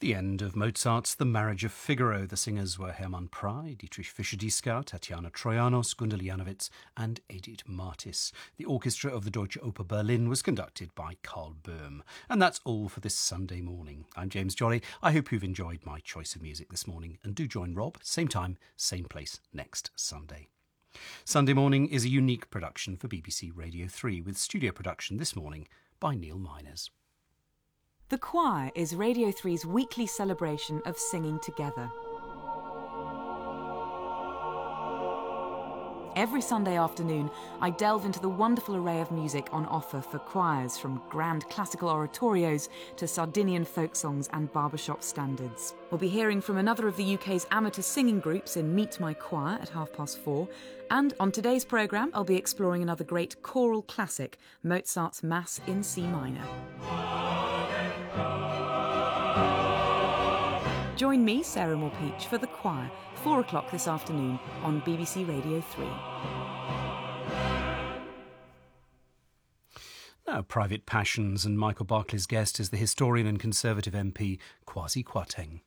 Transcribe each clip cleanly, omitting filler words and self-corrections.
The end of Mozart's The Marriage of Figaro. The singers were Hermann Prey, Dietrich Fischer-Dieskau, Tatiana Trojanos, Gundel Janowitz and Edith Martis. The orchestra of the Deutsche Oper Berlin was conducted by Karl Böhm. And that's all for this Sunday morning. I'm James Jolly. I hope you've enjoyed my choice of music this morning. And do join Rob, same time, same place, next Sunday. Sunday Morning is a unique production for BBC Radio 3 with studio production this morning by Neil Miners. The Choir is Radio 3's weekly celebration of singing together. Every Sunday afternoon, I delve into the wonderful array of music on offer for choirs, from grand classical oratorios to Sardinian folk songs and barbershop standards. We'll be hearing from another of the UK's amateur singing groups in Meet My Choir at 4:30, and on today's programme, I'll be exploring another great choral classic, Mozart's Mass in C minor. Join me, Sarah Moore-Peach, for The Choir, 4 o'clock this afternoon on BBC Radio 3. Now, Private Passions, and Michael Barclay's guest is the historian and Conservative MP Kwasi Kwarteng.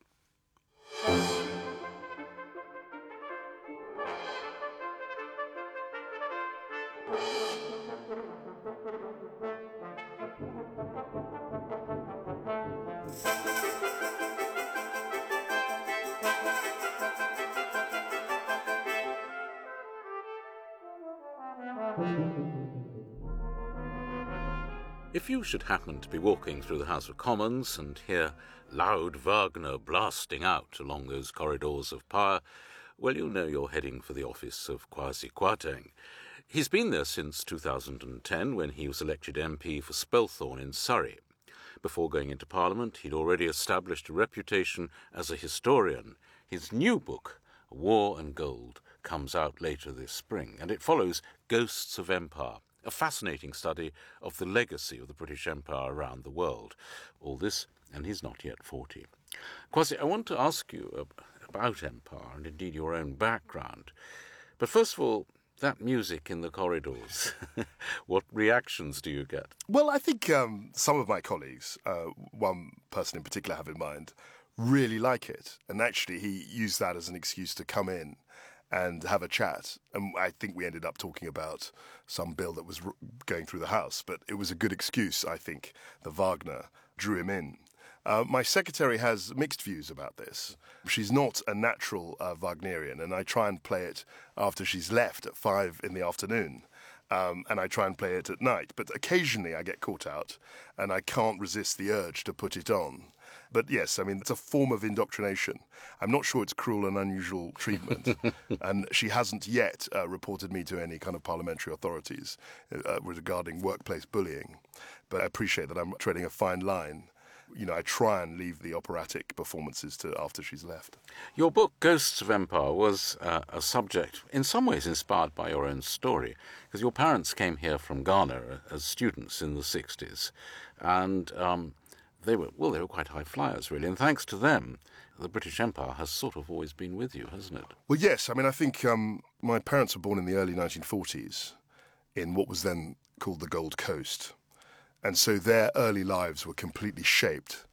If you should happen to be walking through the House of Commons and hear loud Wagner blasting out along those corridors of power, well, you'll know you're heading for the office of Kwasi Kwarteng. He's been there since 2010, when he was elected MP for Spelthorne in Surrey. Before going into Parliament, he'd already established a reputation as a historian. His new book, War and Gold, comes out later this spring, and it follows Ghosts of Empire, a fascinating study of the legacy of the British Empire around the world. All this, and he's not yet 40. Kwasi, I want to ask you about empire and indeed your own background. But first of all, that music in the corridors, what reactions do you get? Well, I think some of my colleagues, one person in particular I have in mind, really like it. And actually he used that as an excuse to come in and have a chat. And I think we ended up talking about some bill that was going through the House. But it was a good excuse, I think, that Wagner drew him in. My secretary has mixed views about this. She's not a natural Wagnerian, and I try and play it after she's left at 5 in the afternoon. And I try and play it at night. But occasionally I get caught out, and I can't resist the urge to put it on. But yes, I mean, it's a form of indoctrination. I'm not sure it's cruel and unusual treatment. And she hasn't yet reported me to any kind of parliamentary authorities regarding workplace bullying. But I appreciate that I'm treading a fine line. You know, I try and leave the operatic performances to after she's left. Your book, Ghosts of Empire, was a subject in some ways inspired by your own story, because your parents came here from Ghana as students in the 60s, and they were quite high flyers, really, and thanks to them, the British Empire has sort of always been with you, hasn't it? Well, yes. I mean, I think my parents were born in the early 1940s in what was then called the Gold Coast. And so their early lives were completely shaped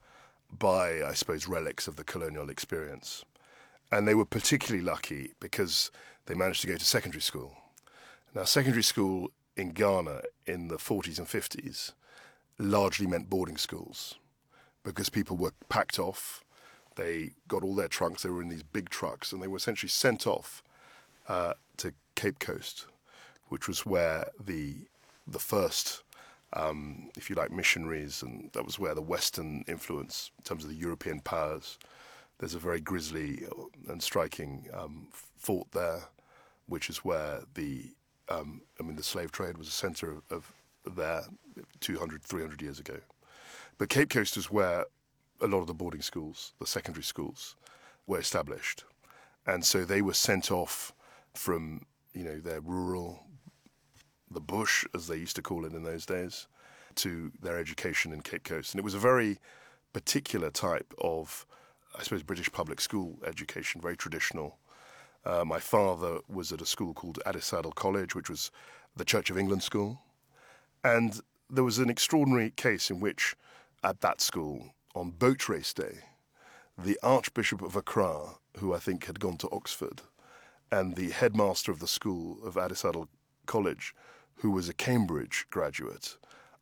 by, I suppose, relics of the colonial experience. And they were particularly lucky because they managed to go to secondary school. Now, secondary school in Ghana in the 40s and 50s largely meant boarding schools because people were packed off. They got all their trunks. They were in these big trucks, and they were essentially sent off to Cape Coast, which was where the first if you like, missionaries, and that was where the Western influence, in terms of the European powers, there's a very grisly and striking fort there, which is where the slave trade was a centre of there 200, 300 years ago. But Cape Coast is where a lot of the boarding schools, the secondary schools, were established. And so they were sent off from, their rural, the bush, as they used to call it in those days, to their education in Cape Coast. And it was a very particular type of, I suppose, British public school education, very traditional. My father was at a school called Addisadel College, which was the Church of England school. And there was an extraordinary case in which, at that school, on boat race day, the Archbishop of Accra, who I think had gone to Oxford, and the headmaster of the school of Addis Adel College, who was a Cambridge graduate,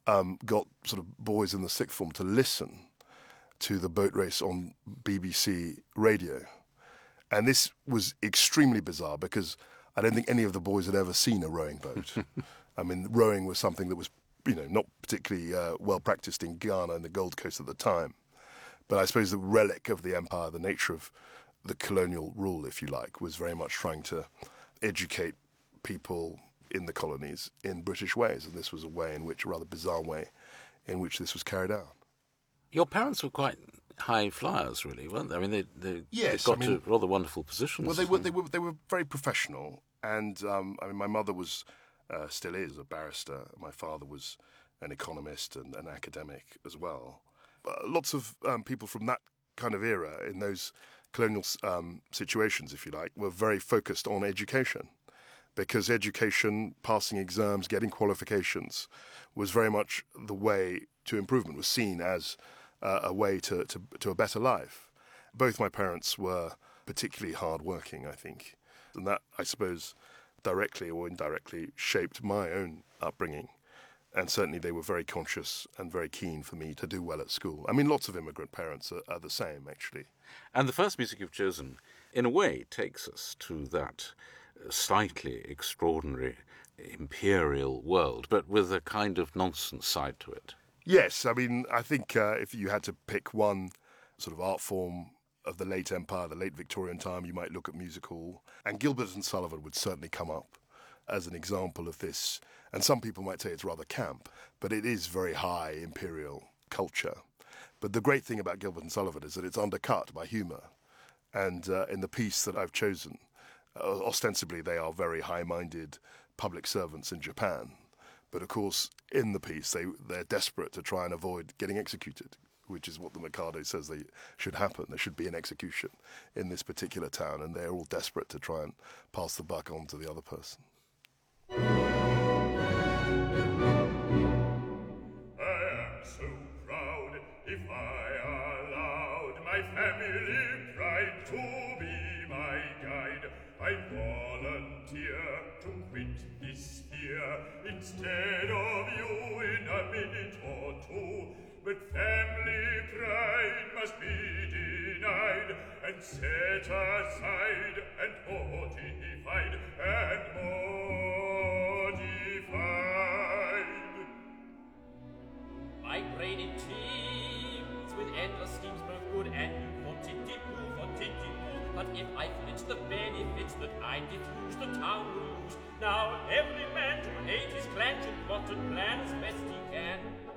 got sort of boys in the sixth form to listen to the boat race on BBC radio. And this was extremely bizarre because I don't think any of the boys had ever seen a rowing boat. I mean, rowing was something that was, not particularly well practiced in Ghana and the Gold Coast at the time. But I suppose the relic of the empire, the nature of the colonial rule, if you like, was very much trying to educate people in the colonies in British ways. And this was a rather bizarre way in which this was carried out. Your parents were quite high flyers, really, weren't they? I mean, they got to rather wonderful positions. Well, they were very professional. And, my mother was, still is, a barrister. My father was an economist and an academic as well. Lots of people from that kind of era, in those colonial situations, if you like, were very focused on education. Because education, passing exams, getting qualifications, was very much the way to improvement, was seen as a way to a better life. Both my parents were particularly hard-working, I think. And that, I suppose, directly or indirectly shaped my own upbringing. And certainly they were very conscious and very keen for me to do well at school. I mean, lots of immigrant parents are the same, actually. And the first music you've chosen, in a way, takes us to that slightly extraordinary imperial world, but with a kind of nonsense side to it. Yes, I mean, I think if you had to pick one sort of art form of the late empire, the late Victorian time, you might look at music hall. And Gilbert and Sullivan would certainly come up as an example of this. And some people might say it's rather camp, but it is very high imperial culture. But the great thing about Gilbert and Sullivan is that it's undercut by humour. And in the piece that I've chosen, ostensibly they are very high-minded public servants in Japan. But of course, in the piece, they're desperate to try and avoid getting executed, which is what the Mikado says they should happen. There should be an execution in this particular town, and they're all desperate to try and pass the buck on to the other person. I am so proud if I allowed my family pride to be my guide. I volunteer to quit this here instead of you in a minute or two. But family pride must be denied and set aside and modified and modified. Migrated teams with endless schemes, both good and new, wanted to move. But if I flinch the benefits that I diffuse, the town will lose. Now every man to hate his clan should plot and plan as best he can.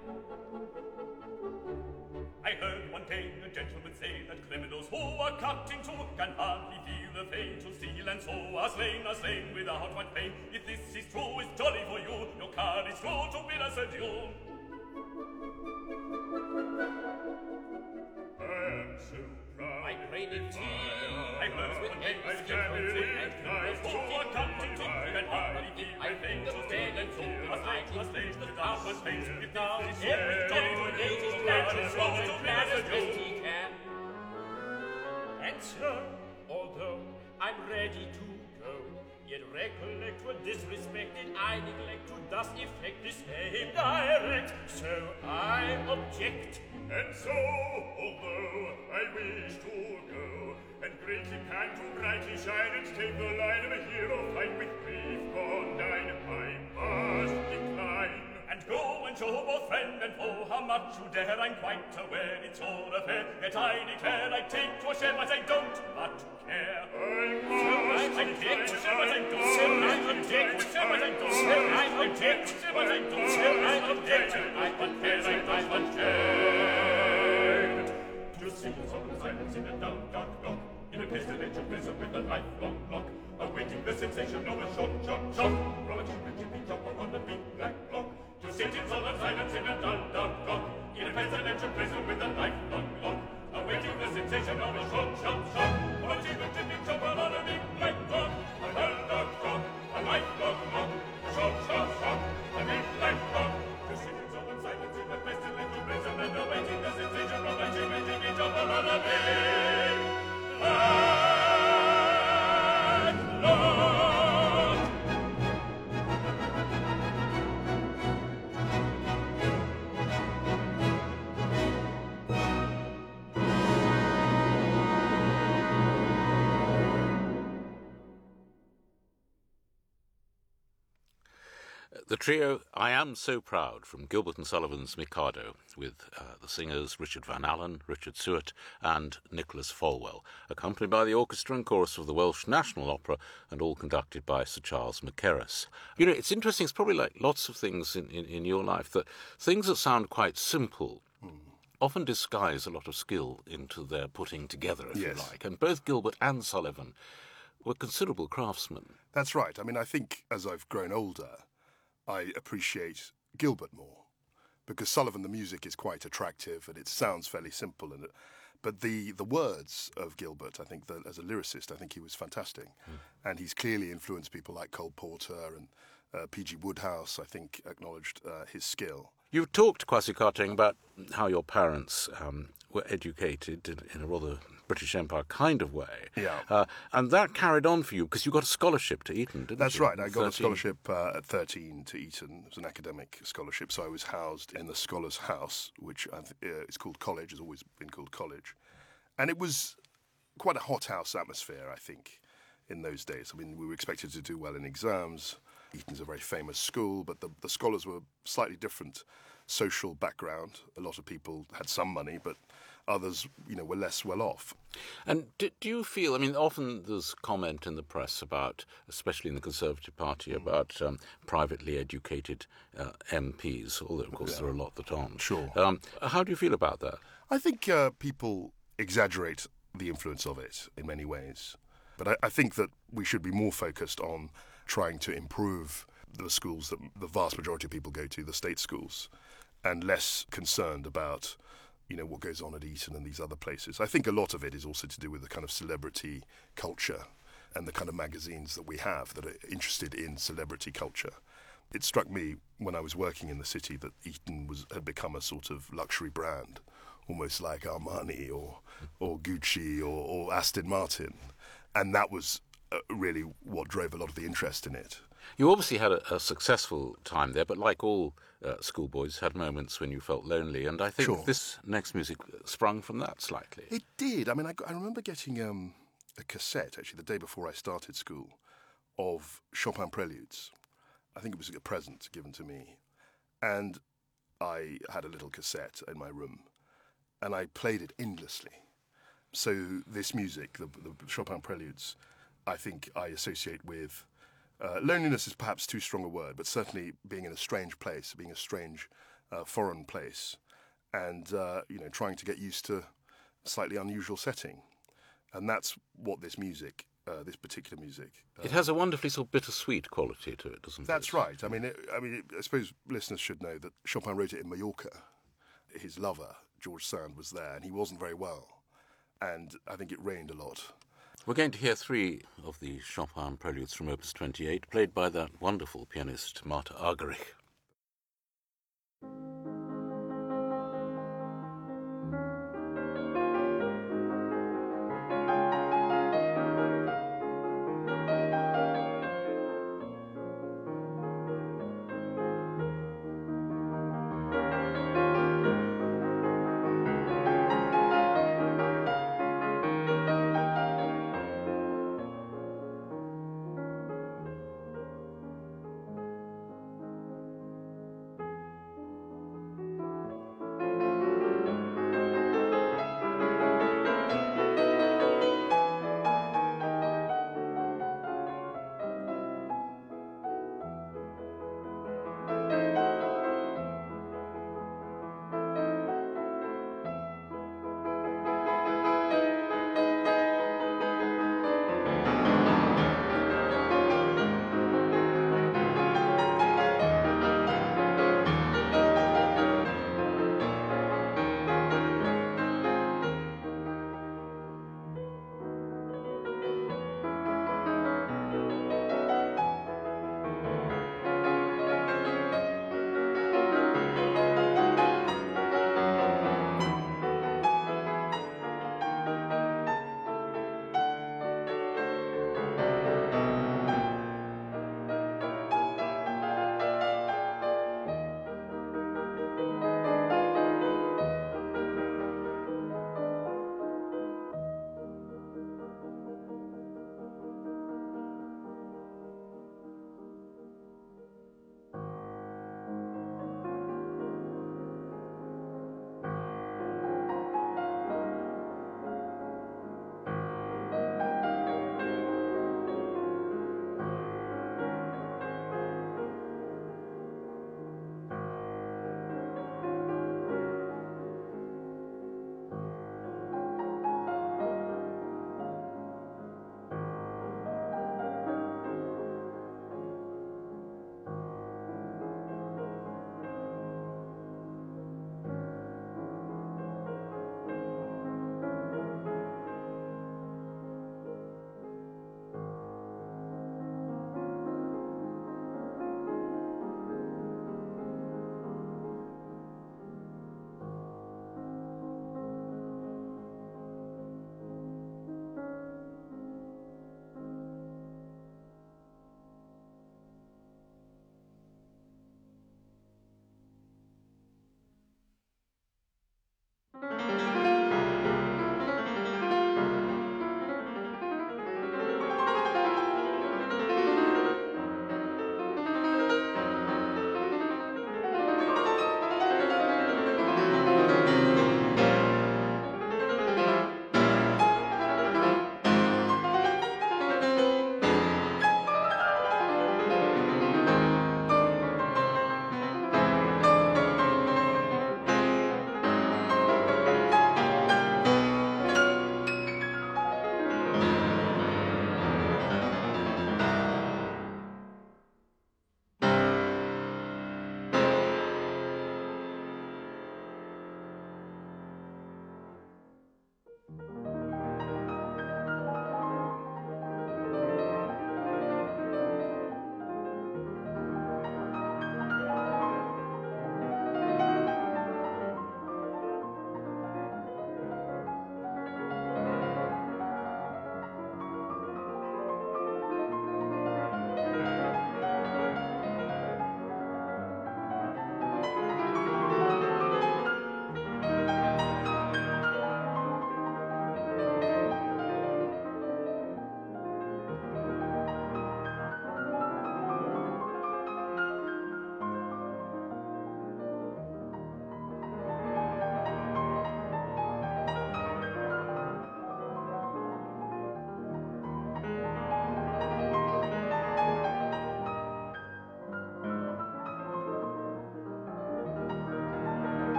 I heard one day a gentleman say that criminals who are cut in two can hardly feel the pain to steal, and so are slain without one pain. If this is true, it's jolly for you. Your card is through to bid us adieu. I am so proud. Migrated team. I heard with one day endless a gentleman say and criminals who are cut in two can hardly feel the pain to steal, and so are slain without one pain. If now every jolly for you, your card is through to bid us adieu. And so, although I'm ready to go, yet recollect when disrespected I neglect to thus effect this aim direct. So I object. And so, although I wish to go, and greatly pan to brightly shine and take the line of a hero fight with grief condign, I must decline. And go and show both friend and foe how much you dare. I'm quite aware it's all affair, yet I declare I take your share, but I don't but care. I object, but I don't. I object, but I don't. I object, but I don't. I object, I but care, I but care. To sing a song of silence in a dark, dark block, in a pestilential prison with a lifelong lock, awaiting the sensation of a shock, shock, shock, from a chippy chopper on the big black block. To sit in solemn silence in a dull, dark block, in a pestilential prison with a lifelong lock, awaiting the sensation of a shock, shock, shock, from a chippy chopper on a big black block. A dull, dark block, a lifelong lock, a shock, shock, shock, a big black block. To sit in solemn silence in a pestilential prison and awaiting the sensation of a chippy chopper on a big The trio I Am So Proud from Gilbert and Sullivan's Mikado, with the singers Richard Van Allen, Richard Seward and Nicholas Folwell, accompanied by the orchestra and chorus of the Welsh National Opera, and all conducted by Sir Charles Mackerras. You know, it's interesting, it's probably like lots of things in your life, that things that sound quite simple often disguise a lot of skill into their putting together, if you like. And both Gilbert and Sullivan were considerable craftsmen. That's right. I mean, I think as I've grown older, I appreciate Gilbert more, because Sullivan, the music is quite attractive and it sounds fairly simple. But the words of Gilbert, I think that as a lyricist, I think he was fantastic. And he's clearly influenced people like Cole Porter and P.G. Woodhouse, I think, acknowledged his skill. You talked, Kwasi Kwarteng, about how your parents were educated in a rather British Empire kind of way. Yeah. And that carried on for you, because you got a scholarship to Eton, didn't you? That's right. I got a scholarship at 13 to Eton. It was an academic scholarship, so I was housed in the Scholars' House, which is called college, has always been called college. And it was quite a hothouse atmosphere, I think, in those days. I mean, we were expected to do well in exams. Eton's a very famous school, but the scholars were slightly different social background. A lot of people had some money, but others, were less well off. And do you feel, I mean, often there's comment in the press about, especially in the Conservative Party, about privately educated MPs, although, of course, there are a lot that aren't. Sure. How do you feel about that? I think people exaggerate the influence of it in many ways. But I think that we should be more focused on trying to improve the schools that the vast majority of people go to, the state schools, and less concerned about, what goes on at Eton and these other places. I think a lot of it is also to do with the kind of celebrity culture and the kind of magazines that we have that are interested in celebrity culture. It struck me when I was working in the city that Eton had become a sort of luxury brand, almost like Armani or Gucci or Aston Martin. And that was really what drove a lot of the interest in it. You obviously had a successful time there, but like all schoolboys, had moments when you felt lonely, and I think this next music sprung from that slightly. It did. I mean, I remember getting a cassette, actually, the day before I started school, of Chopin Preludes. I think it was a present given to me. And I had a little cassette in my room, and I played it endlessly. So this music, the Chopin Preludes, I think I associate with loneliness is perhaps too strong a word, but certainly being in a strange place, being a strange foreign place, and trying to get used to a slightly unusual setting. And that's what this music, this particular music, it has a wonderfully sort of bittersweet quality to it, doesn't it? That's right. I mean, I suppose listeners should know that Chopin wrote it in Mallorca. His lover, George Sand, was there, and he wasn't very well. And I think it rained a lot. We're going to hear 3 of the Chopin Preludes from Opus 28, played by that wonderful pianist Marta Argerich.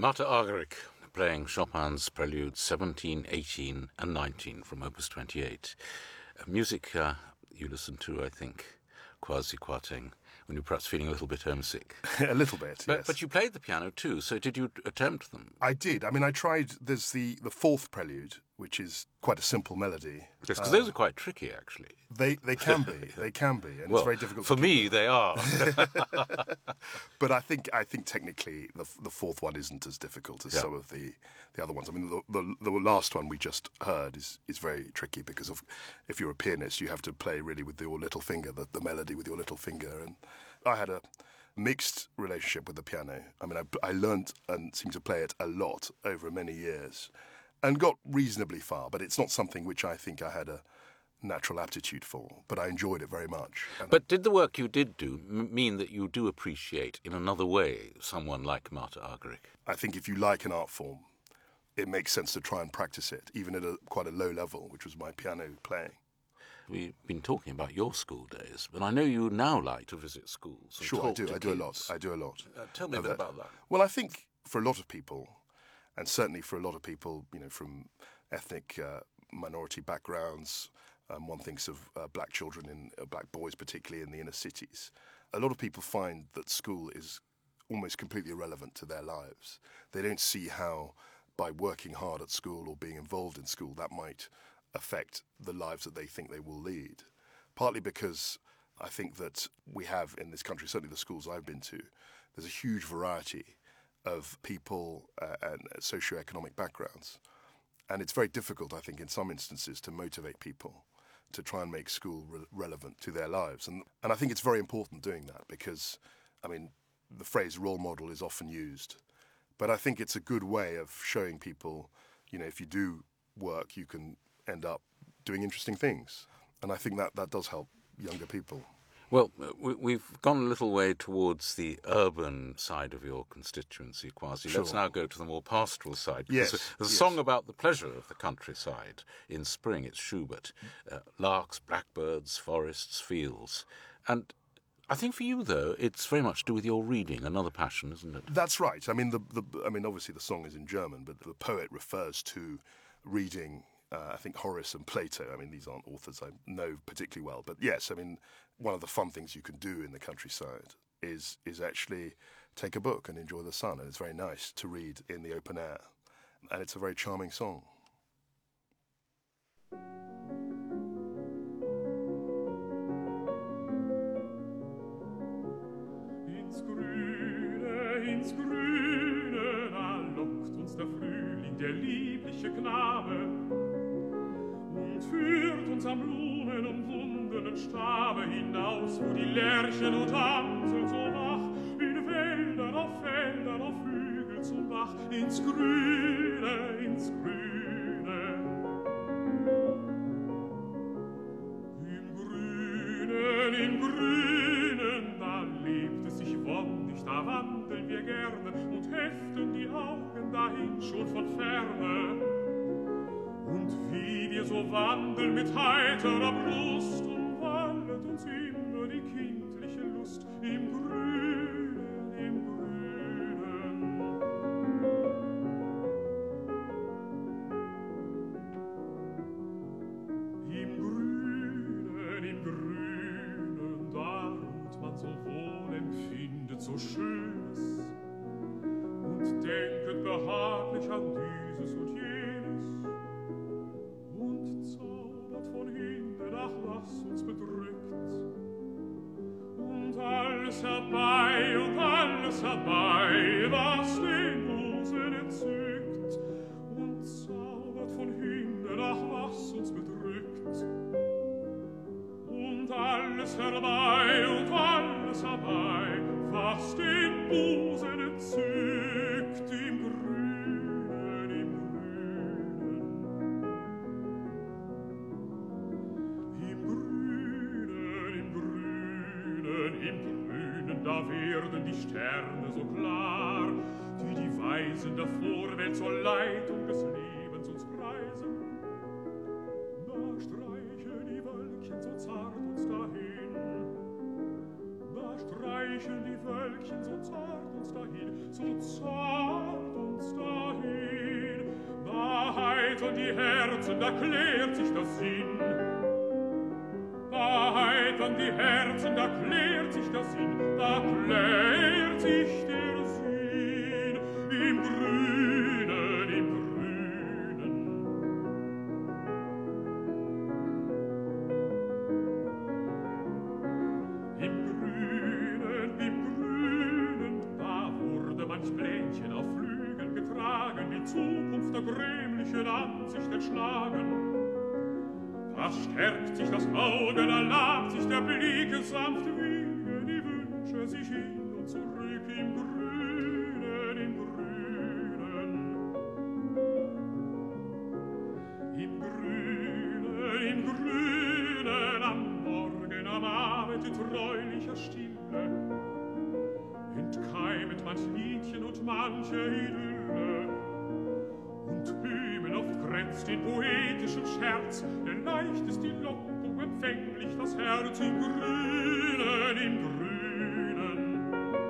Marta Argerich playing Chopin's Preludes 17, 18 and 19 from Opus 28. Music you listen to, I think, quasi-quarting, when you're perhaps feeling a little bit homesick. A little bit, yes. But you played the piano too, so did you attempt them? I did. I mean, I tried, there's the fourth prelude, which is quite a simple melody. Yes, because those are quite tricky, actually. They can be, and Well, it's very difficult for me, they are. But I think technically the fourth one isn't as difficult as some of the other ones. I mean, the last one we just heard is very tricky because of, if you're a pianist, you have to play really with your little finger, the melody with your little finger. And I had a mixed relationship with the piano. I mean, I learned and seemed to play it a lot over many years and got reasonably far, but it's not something which I think I had a natural aptitude for, but I enjoyed it very much. But did the work you did do mean that you do appreciate, in another way, someone like Marta Argerich? I think if you like an art form, it makes sense to try and practice it, even at quite a low level, which was my piano playing. We've been talking about your school days, but I know you now like to visit schools. And Sure, I do. to I do a kids. lot. I do a lot. Tell me a bit about that. Well, I think for a lot of people, and certainly for a lot of people, from ethnic minority backgrounds, one thinks of black children, black boys particularly in the inner cities. A lot of people find that school is almost completely irrelevant to their lives. They don't see how, by working hard at school or being involved in school, that might affect the lives that they think they will lead. Partly because I think that we have in this country, certainly the schools I've been to, there's a huge variety of people and socioeconomic backgrounds. And it's very difficult, I think, in some instances to motivate people to try and make school relevant to their lives. And I think it's very important doing that because, I mean, the phrase role model is often used. But I think it's a good way of showing people, if you do work, you can end up doing interesting things. And I think that does help younger people. Well, we've gone a little way towards the urban side of your constituency, Kwasi. Sure. Let's now go to the more pastoral side. Yes, There's a song about the pleasure of the countryside. In spring, it's Schubert. Larks, blackbirds, forests, fields. And I think for you, though, it's very much to do with your reading, another passion, isn't it? That's right. I mean, obviously the song is in German, but the poet refers to reading, I think, Horace and Plato. I mean, these aren't authors I know particularly well. But yes, I mean, one of the fun things you can do in the countryside is actually take a book and enjoy the sun. And it's very nice to read in the open air. And it's a very charming song. Ins Grüne, da lockt uns der Frühling, der liebliche Knabe, und führt uns am blumenumwundenen Stabe hinaus, wo die Lerchen und Amseln so wach, in Wäldern, auf Feldern, auf Hügeln zum Bach, ins Grüne, ins Grüne. Im Grünen, da lebt es sich wonnig, da wandeln wir gerne und heften die Augen dahin schon von ferne. Und wie wir so wandeln mit heiterer Brust, umwallet uns immer die kindliche Lust im Grünen, im Grünen. Im Grünen, im Grünen, da ruht man so wohl empfindet so Schönes und denket behaglich an dieses und jenes und zaubert von hinten, ach, was uns bedrückt. Und alles herbei, was den Busen entzückt. Und zaubert von hinten, ach, was uns bedrückt. Und alles herbei, was den Busen entzückt. Im Grünen, im Grünen. Im Grünen, im Grünen, im Grünen, da werden die Sterne so klar, die Weisen der Vorwelt zur Leitung des Lebens uns preisen. Da streichen die Wölkchen so zart uns dahin. Da streichen die Wölkchen so zart uns dahin, so zart uns heitern die Herzen, da klärt sich der Sinn. Da heitern die Herzen, da klärt sich der Sinn, da klärt sich der Sinn. Im Grünen, im Grünen. Im Grünen, im Grünen, da wurde manch Blänchen auf Flügeln getragen, die Zukunft der grämlichen Ansicht entschlagen. Da stärkt sich das Auge, da labt sich der Blick sanft wiegen die Wünsche sich hin und zurück im Grünen, im Grünen. Im Grünen, im Grünen, am Morgen, am Abend in treulicher Stille entkeimet manch Liedchen und manche Idylle. Und Hymen oft grenzt den poetischen Scherz, denn leicht ist die Lockung, empfänglich das Herz im Grünen, im Grünen.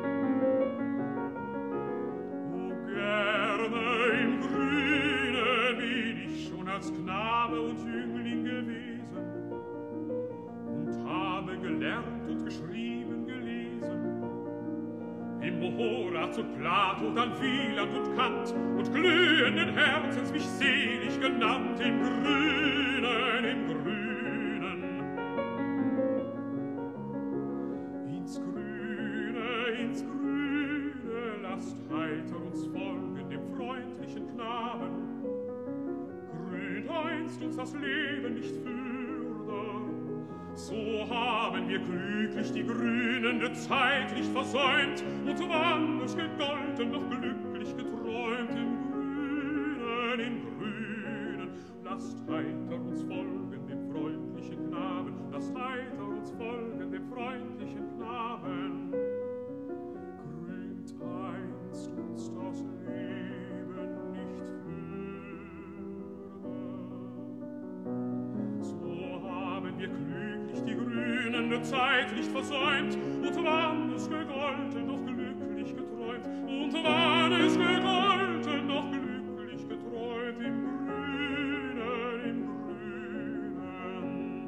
O gerne im Grünen bin ich schon als Knabe und Jüngling gewesen und habe gelernt und geschrieben, gelesen. Im Horaz und Plato, dann Wieland und Kant und glühenden Herzens mich selig genannt im Grünen, im Grünen. Ins Grüne, lasst heiter uns folgen dem freundlichen Knaben. Grünt einst uns das Leben nicht fürder, so haben wir glücklich die grünende Zeit nicht versäumt und wann es gegolten, noch glücklich geträumt im Grünen. Lasst heiter uns folgen dem freundlichen Knaben, lasst heiter uns folgen dem freundlichen Knaben. Grünt einst uns das Leben nicht fürder, so haben wir glücklich die grünende Zeit nicht versäumt und wann es gegolten, noch glücklich geträumt und wann es gegolten, noch glücklich geträumt im Grünen, im Grünen.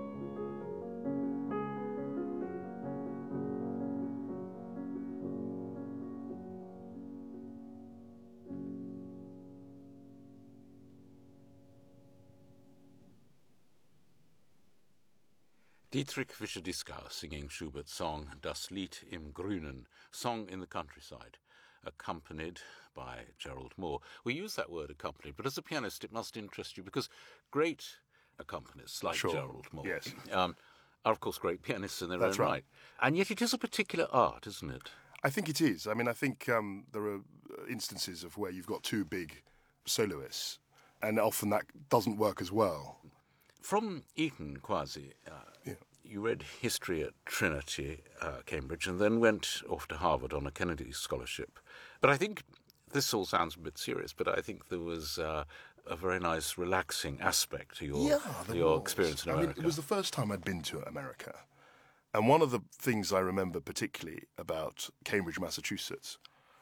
Dietrich Fischer-Dieskau singing Schubert's song Das Lied im Grünen, song in the countryside, accompanied by Gerald Moore. We use that word accompanied, but as a pianist it must interest you because great accompanists like Sure, Gerald Moore yes. are of course great pianists in their That's own right. And yet it is a particular art, isn't it? I think it is. I mean, I think there are instances of where you've got two big soloists, and often that doesn't work as well. From Eton, Kwasi, you read history at Trinity, Cambridge, and then went off to Harvard on a Kennedy Scholarship. But I think, this all sounds a bit serious, but I think there was a very nice, relaxing aspect to your experience in America. I mean, it was the first time I'd been to America. And one of the things I remember particularly about Cambridge, Massachusetts,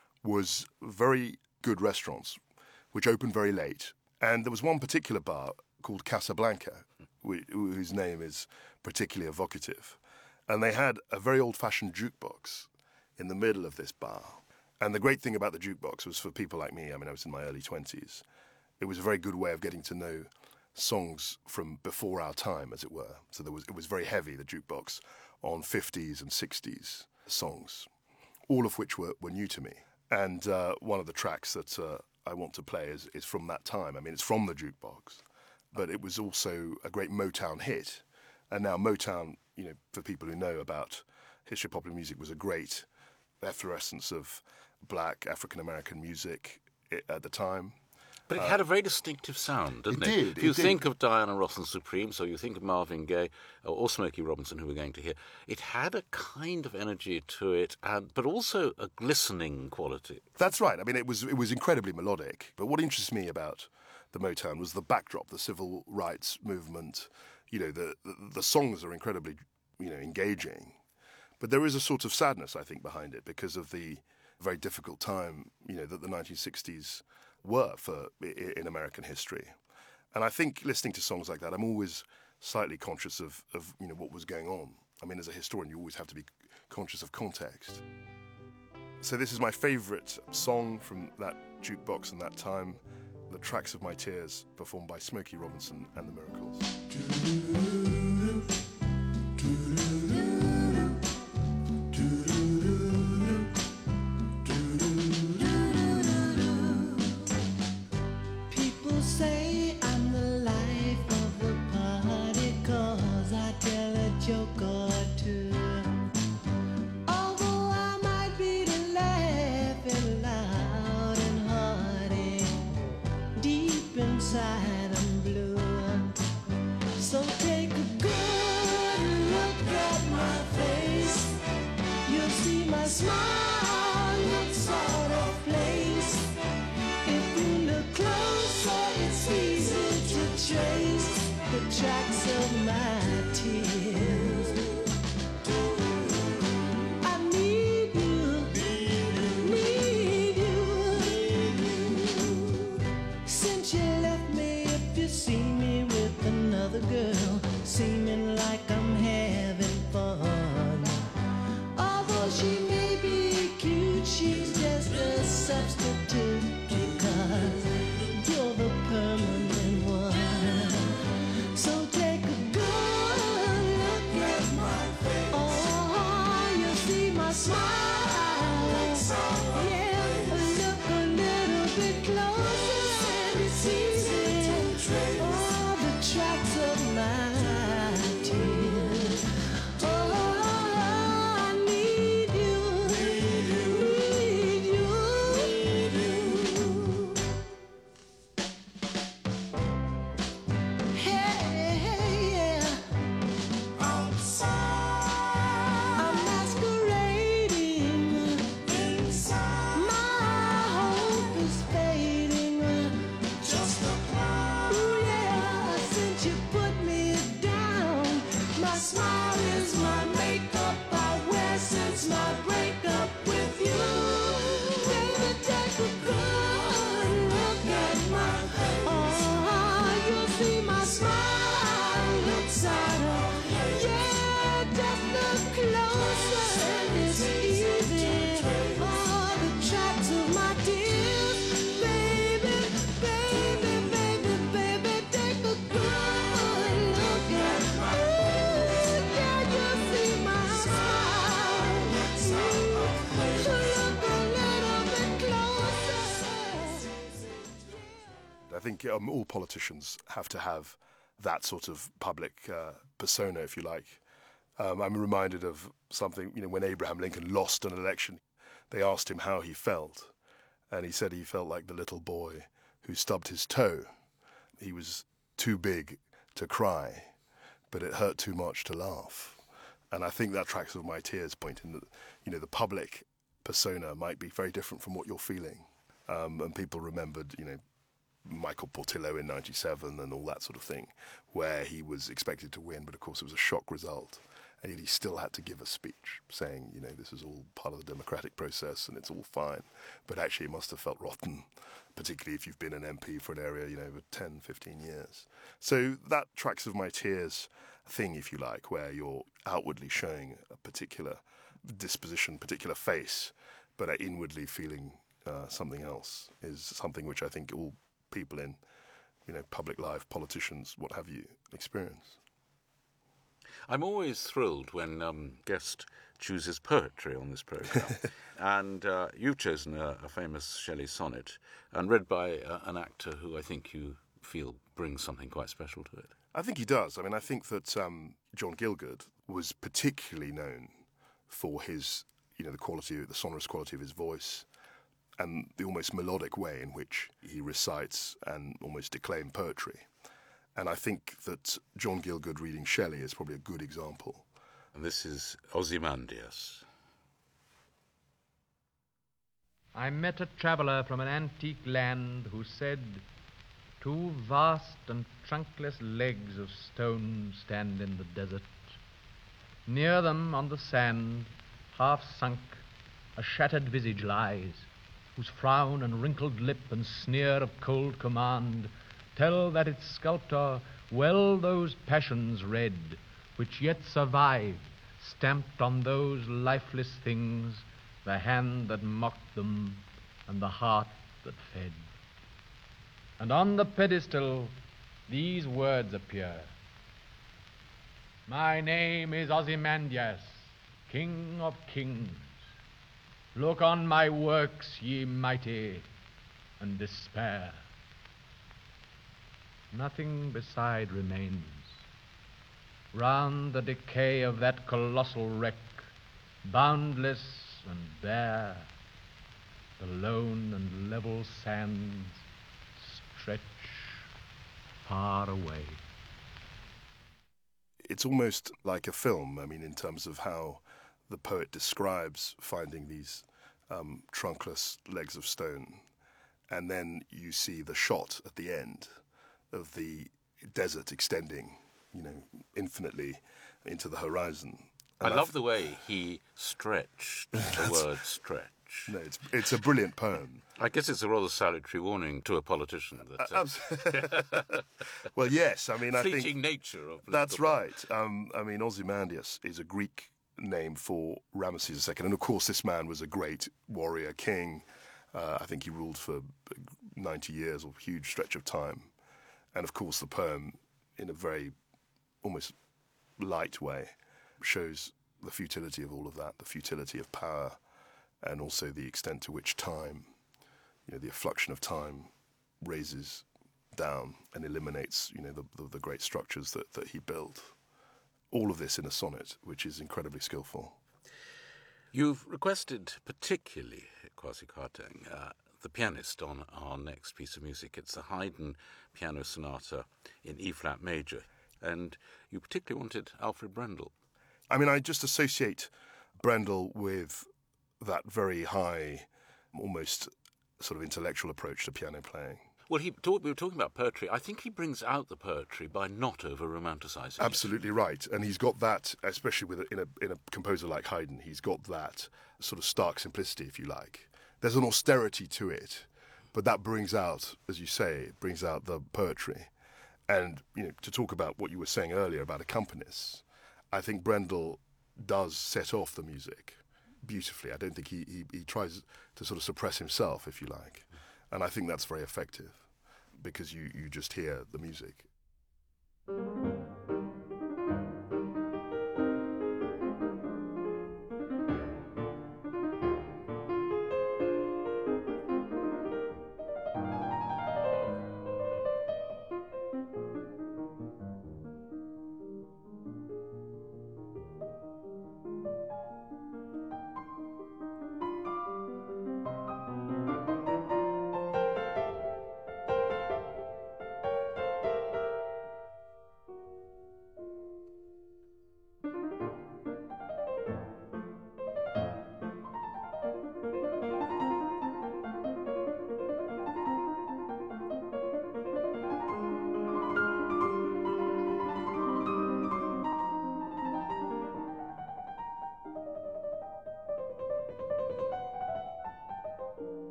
was very good restaurants, which opened very late. And there was one particular bar called Casablanca, whose name is particularly evocative. And they had a very old-fashioned jukebox in the middle of this bar. And the great thing about the jukebox was for people like me, I mean, I was in my early 20s, it was a very good way of getting to know songs from before our time, as it were. So it was very heavy, the jukebox, on 50s and 60s songs, all of which were new to me. And one of the tracks that I want to play is from that time. I mean, it's from the jukebox, but it was also a great Motown hit. And now Motown, you know, for people who know about history of popular music, was a great efflorescence of black African-American music at the time. But it had a very distinctive sound, didn't it? It did. If you think of Diana Ross and Supreme, so you think of Marvin Gaye or Smokey Robinson, who we're going to hear, it had a kind of energy to it, but also a glistening quality. That's right. I mean, it was incredibly melodic. But what interests me about the Motown was the backdrop, the civil rights movement. You know, the songs are incredibly, you know, engaging. But there is a sort of sadness, I think, behind it because of the very difficult time, you know, that the 1960s were in American history. And I think listening to songs like that, I'm always slightly conscious of what was going on. I mean, as a historian, you always have to be conscious of context. So this is my favourite song from that jukebox and that time, The Tracks of My Tears, performed by Smokey Robinson and the Miracles. People say I'm the life of the party 'cause I tell a joke or two. Although I might be laughing loud and hearty, deep inside I'm blue. So take a good look at my face. You'll see my smile looks sort of place. If you look closer, it's easy to trace the tracks of my tears. I need you, need you. Since you left me, if you see me with another girl, seeming like I'm having fun. Although she may be cute, she's just a substitute because you're the permanent one. So take a good look at my face. Oh, you see my smile. Yeah, look a little bit closer and it's easy. Oh, the tracks of my tears. Oh, I need you, need you. Hey, yeah. Outside, I'm masquerading inside. My hope is fading. Just a cloud. Ooh, yeah. Since you put me down, my smile is my makeup I wear since my breakup with you. Baby, take a good look at my face. Oh, you'll see my smile looks out of. Yeah, just look closer and it's easy. Oh, the tracks of my tears. Baby, baby, baby, baby, take a good look at my face. Yeah, you'll see my smile. Look a little bit closer. I think all politicians have to have that sort of public persona, if you like. I'm reminded of something, when Abraham Lincoln lost an election, they asked him how he felt, and he said he felt like the little boy who stubbed his toe. He was too big to cry, but it hurt too much to laugh. And I think that Tracks of My Tears point in that, the public persona might be very different from what you're feeling. And people remembered, Michael Portillo in 97 and all that sort of thing, where he was expected to win, but of course it was a shock result. And yet he still had to give a speech saying, this is all part of the democratic process and it's all fine. But actually it must have felt rotten, particularly if you've been an MP for an area, over 10, 15 years. So that Tracks of My Tears thing, if you like, where you're outwardly showing a particular disposition, particular face, but are inwardly feeling something else, is something which I think all people in, public life, politicians, what have you, experience. I'm always thrilled when guest chooses poetry on this programme. And you've chosen a famous Shelley sonnet and read by an actor who I think you feel brings something quite special to it. I think he does. I mean, I think that John Gielgud was particularly known for his, the sonorous quality of his voice and the almost melodic way in which he recites and almost declaims poetry. And I think that John Gielgud reading Shelley is probably a good example. And this is Ozymandias. I met a traveller from an antique land who said, 2 vast and trunkless legs of stone stand in the desert. Near them on the sand, half sunk, a shattered visage lies. whose frown and wrinkled lip and sneer of cold command tell that its sculptor well those passions read which yet survive, stamped on those lifeless things, the hand that mocked them and the heart that fed. And on the pedestal these words appear: My name is Ozymandias, King of Kings. Look on my works, ye mighty, and despair. Nothing beside remains. Round the decay of that colossal wreck, boundless and bare, the lone and level sands stretch far away. It's almost like a film, I mean, in terms of how the poet describes finding these trunkless legs of stone, and then you see the shot at the end of the desert extending, infinitely into the horizon. And I love the way he stretched the word stretch. No, it's a brilliant poem. I guess it's a rather salutary warning to a politician. That, well, yes, I mean, I think... Fleeting nature of... That's right. I mean, Ozymandias is a Greek name for Ramesses II. And, of course, this man was a great warrior king. I think he ruled for 90 years, or a huge stretch of time. And, of course, the poem, in a very almost light way, shows the futility of all of that, the futility of power, and also the extent to which time, the effluxion of time, raises down and eliminates, the great structures that he built. All of this in a sonnet, which is incredibly skillful. You've requested particularly, Kwasi Kwarteng, the pianist on our next piece of music. It's the Haydn Piano Sonata in E-flat major, and you particularly wanted Alfred Brendel. I mean, I just associate Brendel with that very high, almost sort of intellectual approach to piano playing. Well, we were talking about poetry. I think he brings out the poetry by not over-romanticising it. Absolutely right. And he's got that, especially in a composer like Haydn, he's got that sort of stark simplicity, if you like. There's an austerity to it, but that brings out, as you say, it brings out the poetry. And, to talk about what you were saying earlier about accompanists, I think Brendel does set off the music beautifully. I don't think he tries to sort of suppress himself, if you like. And I think that's very effective because you just hear the music.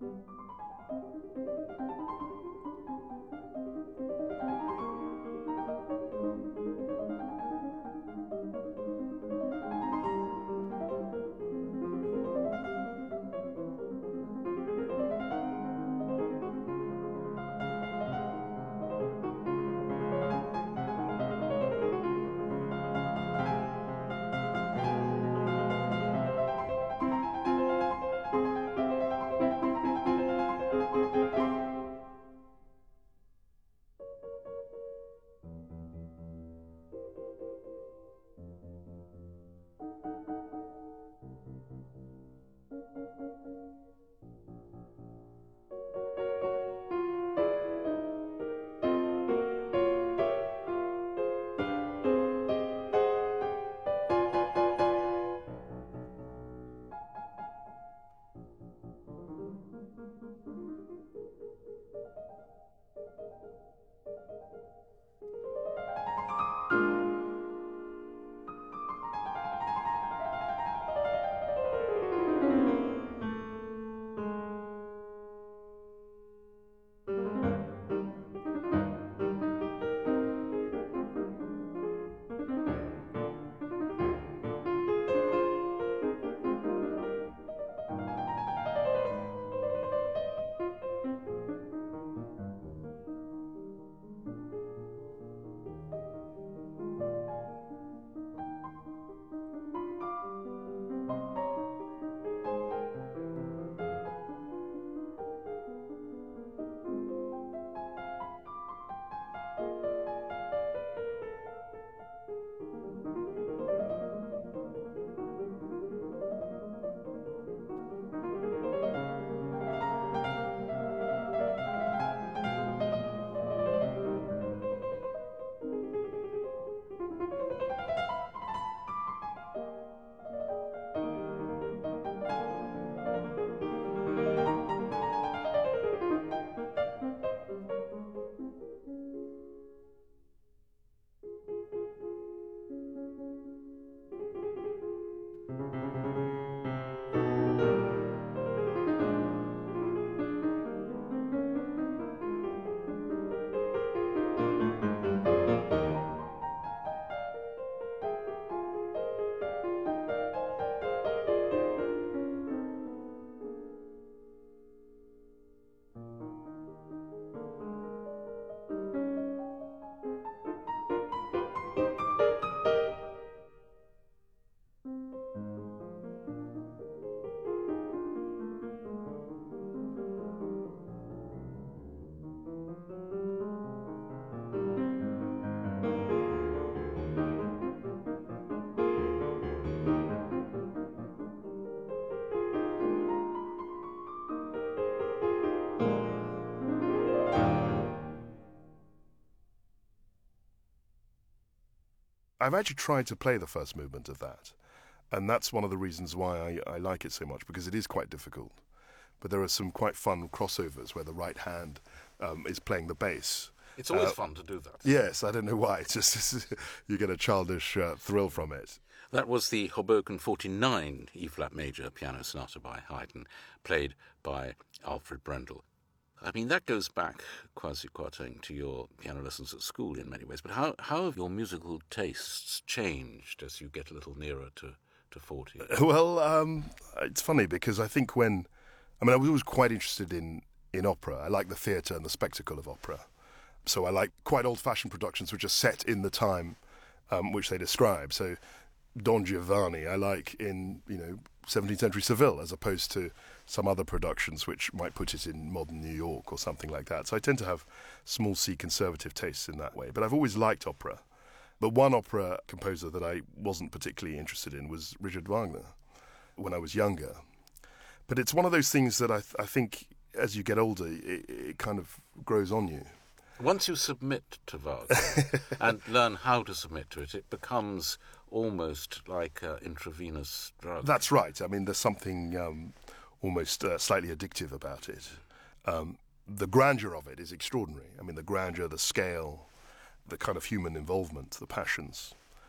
I've actually tried to play the first movement of that, and that's one of the reasons why I like it so much, because it is quite difficult. But there are some quite fun crossovers where the right hand is playing the bass. It's always fun to do that. Yes, I don't know why. It's just you get a childish thrill from it. That was the Hoboken 49 E-flat major piano sonata by Haydn, played by Alfred Brendel. I mean, that goes back, Kwasi Kwarteng, to your piano lessons at school in many ways. But how have your musical tastes changed as you get a little nearer to 40? Well, it's funny because I think I was always quite interested in opera. I like the theatre and the spectacle of opera. So I like quite old-fashioned productions which are set in the time which they describe. So Don Giovanni I like in 17th century Seville, as opposed to some other productions which might put it in modern New York or something like that. So I tend to have small c conservative tastes in that way. But I've always liked opera. But one opera composer that I wasn't particularly interested in was Richard Wagner when I was younger. But it's one of those things that I think as you get older, it kind of grows on you. Once you submit to Wagner and learn how to submit to it, it becomes almost like intravenous drug. That's right. I mean, there's something almost slightly addictive about it. The grandeur of it is extraordinary. I mean, the grandeur, the scale, the kind of human involvement, the passions.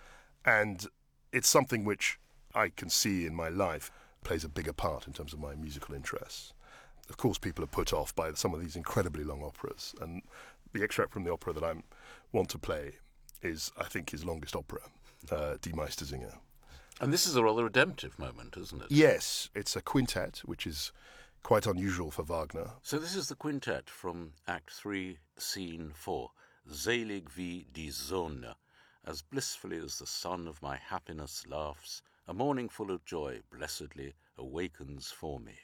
And it's something which I can see in my life plays a bigger part in terms of my musical interests. of course, people are put off by some of these incredibly long operas, and the extract from the opera that I want to play is, I think, his longest opera, Die Meistersinger. And this is a rather redemptive moment, isn't it? Yes, it's a quintet, which is quite unusual for Wagner. So this is the quintet from Act 3, Scene 4, Selig wie die Sonne, as blissfully as the sun of my happiness laughs, a morning full of joy blessedly awakens for me.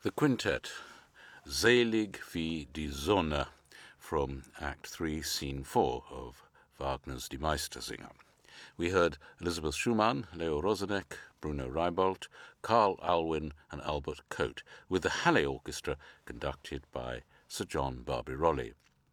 The quintet, Selig wie die Sonne, from Act 3, Scene 4 of Wagner's Die Meistersinger. We heard Elizabeth Schumann, Leo Rosenek, Bruno Reibold, Carl Alwyn and Albert Coate, with the Halle Orchestra conducted by Sir John Barbirolli.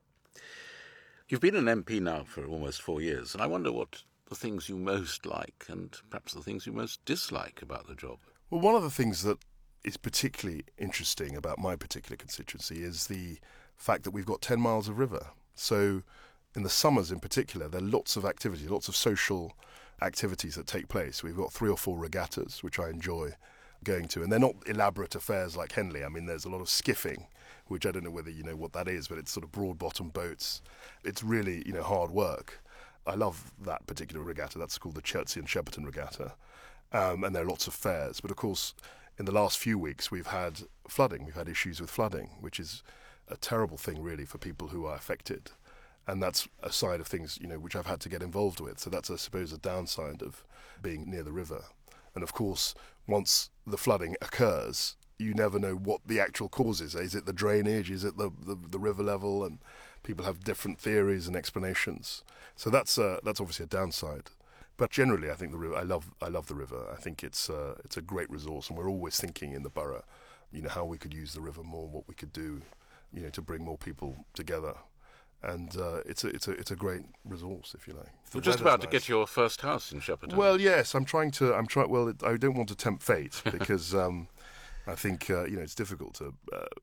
You've been an MP now for almost 4 years, and I wonder what the things you most like and perhaps the things you most dislike about the job. Well, one of the things that is particularly interesting about my particular constituency is the fact that we've got 10 miles of river. So in the summers in particular, there are lots of activities, lots of social activities that take place. We've got 3 or 4 regattas, which I enjoy going to. And they're not elaborate affairs like Henley. I mean, there's a lot of skiffing, which I don't know whether you know what that is, but it's sort of broad-bottom boats. It's really, hard work. I love that particular regatta. That's called the Chertsey and Shepperton Regatta. And there are lots of fairs. But of course, in the last few weeks, we've had flooding. We've had issues with flooding, which is a terrible thing, really, for people who are affected. And that's a side of things, which I've had to get involved with. So that's, I suppose, a downside of being near the river. And of course, once the flooding occurs, you never know what the actual cause is. Is it the drainage? Is it the river level? And people have different theories and explanations. So that's obviously a downside. But generally, I think the river. I love the river. I think it's a great resource, and we're always thinking in the borough, how we could use the river more, what we could do, to bring more people together. And it's a great resource, if you like. We're just about to get your first house in Shepperton. Well, yes, Well, I don't want to tempt fate because I think it's difficult to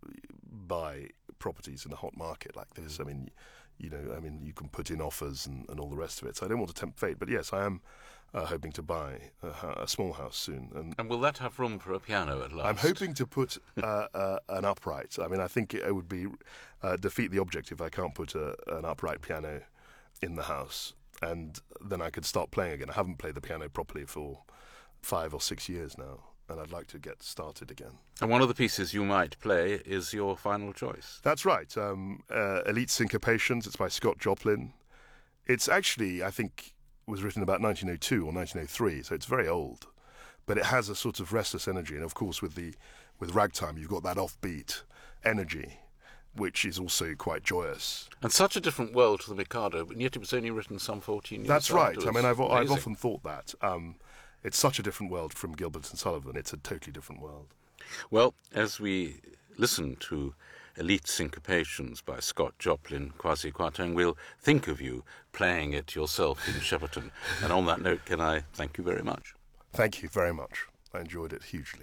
buy properties in a hot market like this. I mean, you can put in offers and all the rest of it. So I don't want to tempt fate, but yes, I am hoping to buy a small house soon. And will that have room for a piano at last? I'm hoping to put an upright. I mean, I think it would be defeat the object if I can't put an upright piano in the house, and then I could start playing again. I haven't played the piano properly for 5 or 6 years now, and I'd like to get started again. And one of the pieces you might play is your final choice. That's right. Elite Syncopations. It's by Scott Joplin. It's actually, I think, was written about 1902 or 1903, so it's very old. But it has a sort of restless energy, and of course with ragtime you've got that offbeat energy, which is also quite joyous. And such a different world to the Mikado, and yet it was only written some 14 years That's right. afterwards. I mean, I've often thought that. It's such a different world from Gilbert and Sullivan. It's a totally different world. Well, as we listen to Elite Syncopations by Scott Joplin, Kwasi Kwarteng, we'll think of you playing it yourself in Shepperton. And on that note, can I thank you very much? Thank you very much. I enjoyed it hugely.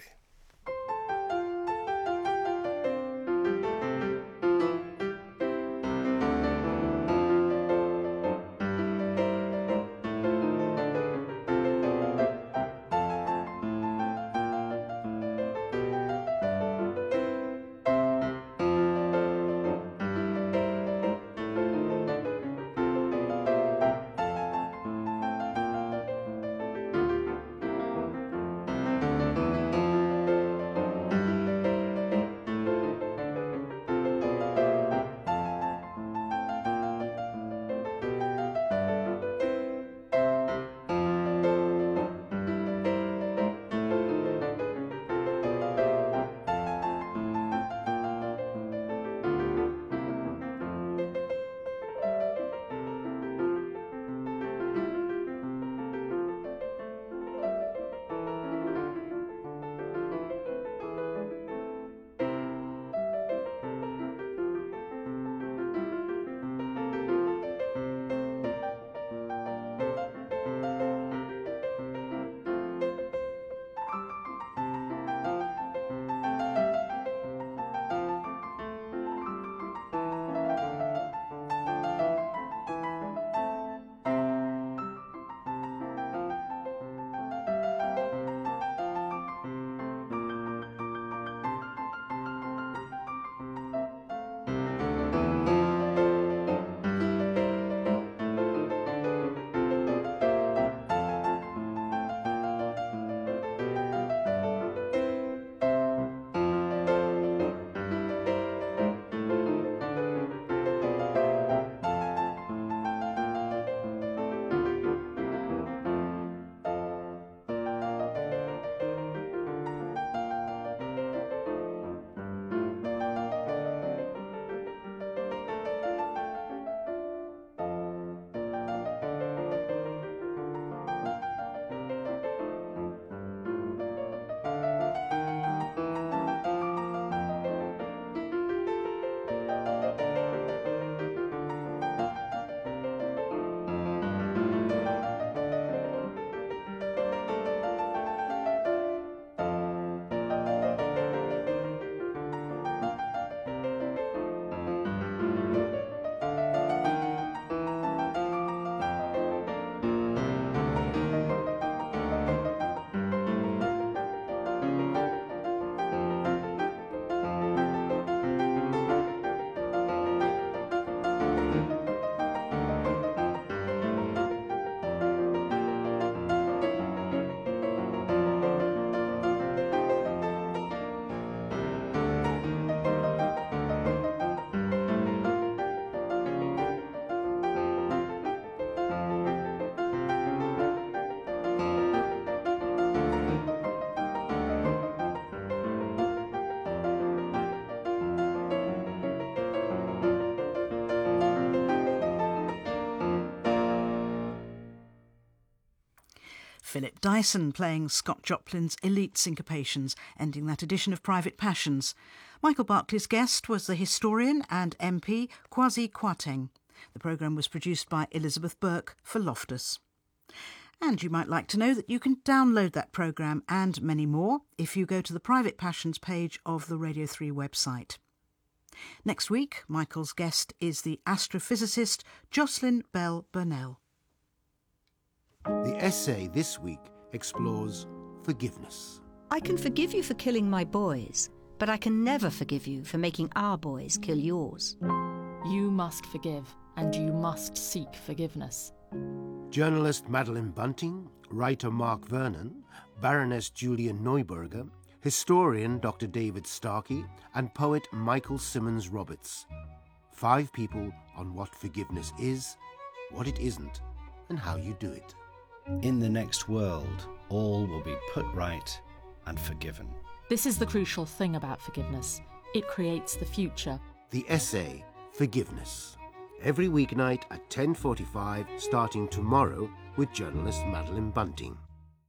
Philip Dyson playing Scott Joplin's Elite Syncopations, ending that edition of Private Passions. Michael Barclay's guest was the historian and MP Kwasi Kwarteng. The programme was produced by Elizabeth Burke for Loftus. And you might like to know that you can download that programme and many more if you go to the Private Passions page of the Radio 3 website. Next week, Michael's guest is the astrophysicist Jocelyn Bell Burnell. The essay this week explores forgiveness. I can forgive you for killing my boys, but I can never forgive you for making our boys kill yours. You must forgive, and you must seek forgiveness. Journalist Madeline Bunting, writer Mark Vernon, Baroness Julian Neuberger, historian Dr. David Starkey, and poet Michael Simmons Roberts. 5 people on what forgiveness is, what it isn't, and how you do it. In the next world, all will be put right and forgiven. This is the crucial thing about forgiveness. It creates the future. The essay, Forgiveness. Every weeknight at 10:45, starting tomorrow with journalist Madeline Bunting.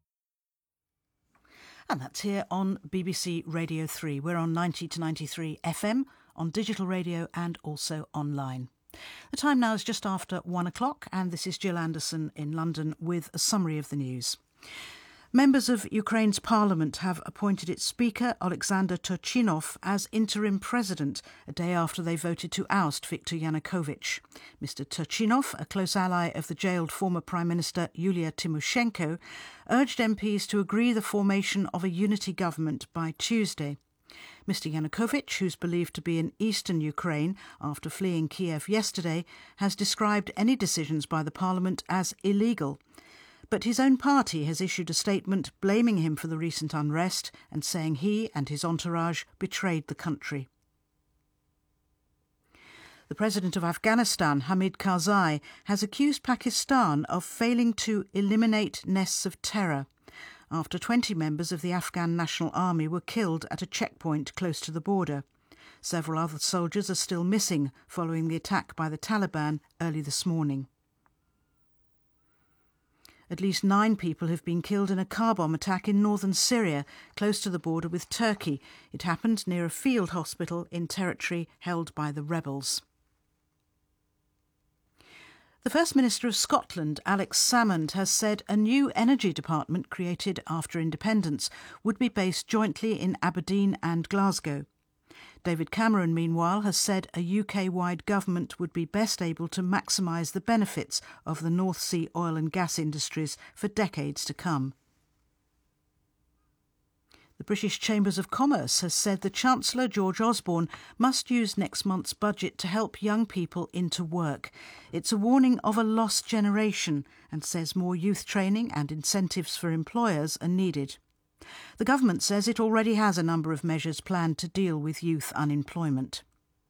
And that's here on BBC Radio 3. We're on 90 to 93 FM, on digital radio and also online. The time now is just after 1 o'clock, and this is Jill Anderson in London with a summary of the news. Members of Ukraine's parliament have appointed its speaker, Alexander Turchinov, as interim president, a day after they voted to oust Viktor Yanukovych. Mr. Turchinov, a close ally of the jailed former Prime Minister Yulia Tymoshenko, urged MPs to agree the formation of a unity government by Tuesday. Mr. Yanukovych, who's believed to be in eastern Ukraine after fleeing Kiev yesterday, has described any decisions by the parliament as illegal. But his own party has issued a statement blaming him for the recent unrest and saying he and his entourage betrayed the country. The president of Afghanistan, Hamid Karzai, has accused Pakistan of failing to eliminate nests of terror after 20 members of the Afghan National Army were killed at a checkpoint close to the border. Several other soldiers are still missing following the attack by the Taliban early this morning. At least 9 people have been killed in a car bomb attack in northern Syria, close to the border with Turkey. It happened near a field hospital in territory held by the rebels. The First Minister of Scotland, Alex Salmond, has said a new energy department created after independence would be based jointly in Aberdeen and Glasgow. David Cameron, meanwhile, has said a UK-wide government would be best able to maximise the benefits of the North Sea oil and gas industries for decades to come. The British Chambers of Commerce has said the Chancellor, George Osborne, must use next month's budget to help young people into work. It's a warning of a lost generation and says more youth training and incentives for employers are needed. The government says it already has a number of measures planned to deal with youth unemployment.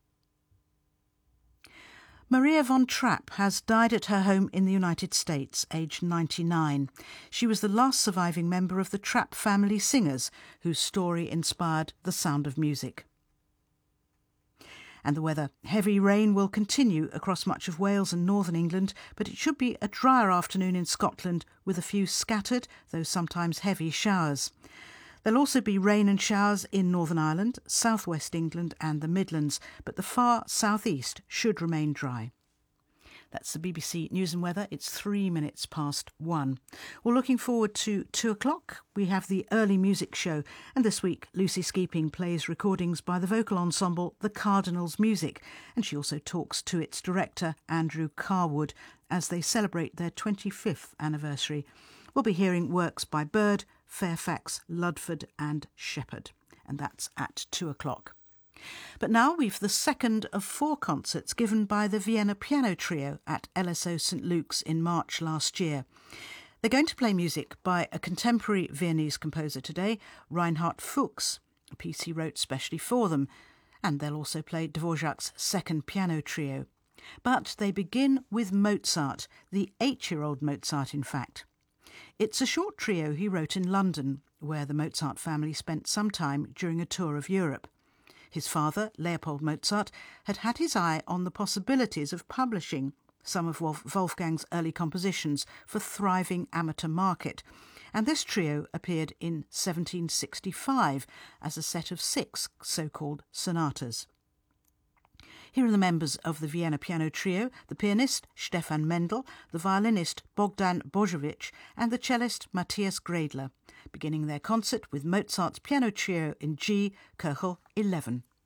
Maria von Trapp has died at her home in the United States, aged 99. She was the last surviving member of the Trapp family singers, whose story inspired The Sound of Music. And the weather. Heavy rain will continue across much of Wales and northern England, but it should be a drier afternoon in Scotland with a few scattered, though sometimes heavy showers. There'll also be rain and showers in Northern Ireland, southwest England and the Midlands, but the far southeast should remain dry. That's the BBC News and Weather. It's 3 minutes past 1. Well, looking forward to 2 o'clock, we have the early music show. And this week, Lucy Skeeping plays recordings by the vocal ensemble The Cardinals Music. And she also talks to its director, Andrew Carwood, as they celebrate their 25th anniversary. We'll be hearing works by Bird, Fairfax, Ludford and Shepherd. And that's at 2 o'clock. But now we've the second of 4 concerts given by the Vienna Piano Trio at LSO St Luke's in March last year. They're going to play music by a contemporary Viennese composer today, Reinhard Fuchs, a piece he wrote specially for them, and they'll also play Dvorak's second piano trio. But they begin with Mozart, the 8-year-old Mozart in fact. It's a short trio he wrote in London, where the Mozart family spent some time during a tour of Europe. His father, Leopold Mozart, had had his eye on the possibilities of publishing some of Wolfgang's early compositions for thriving amateur market, and this trio appeared in 1765 as a set of 6 so-called sonatas. Here are the members of the Vienna Piano Trio: the pianist Stefan Mendel, the violinist Bogdan Božović, and the cellist Matthias Grädler, beginning their concert with Mozart's Piano Trio in G, Köchel 11.